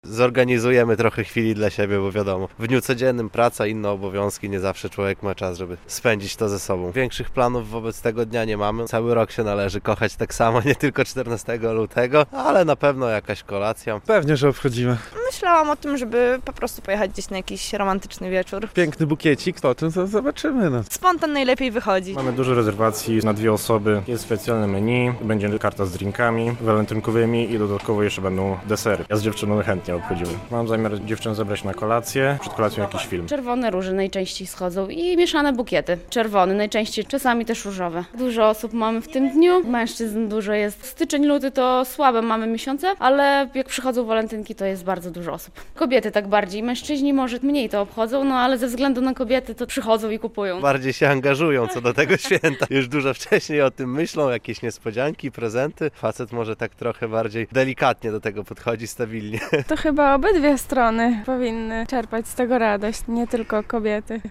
Zorganizujemy trochę chwili dla siebie, bo wiadomo, w dniu codziennym praca, inne obowiązki, nie zawsze człowiek ma czas, żeby spędzić to ze sobą. Większych planów wobec tego dnia nie mamy. Cały rok się należy kochać tak samo, nie tylko 14 lutego, ale na pewno jakaś kolacja. Pewnie, że obchodzimy. Myślałam o tym, żeby po prostu pojechać gdzieś na jakiś romantyczny wieczór. Piękny bukiecik, potem to zobaczymy. No. Spontan najlepiej wychodzi. Mamy dużo rezerwacji na 2 osoby. Jest specjalne menu, będzie karta z drinkami walentynkowymi i dodatkowo jeszcze będą desery. Ja z dziewczyną chętnie obchodzimy. Mam zamiar dziewczynę zabrać na kolację, przed kolacją jakiś film. Czerwone róże najczęściej schodzą i mieszane bukiety. Czerwony najczęściej, czasami też różowe. Dużo osób mamy w tym dniu, mężczyzn dużo jest. Styczeń, luty to słabe mamy miesiące, ale jak przychodzą walentynki, to jest bardzo dużo osób. Kobiety tak bardziej, mężczyźni może mniej to obchodzą, no ale ze względu na kobiety to przychodzą i kupują. Bardziej się angażują co do tego święta. Już dużo wcześniej o tym myślą, jakieś niespodzianki, prezenty. Facet może tak trochę bardziej delikatnie do tego podchodzi, stabilnie. To chyba obydwie strony powinny czerpać z tego radość, nie tylko kobiety.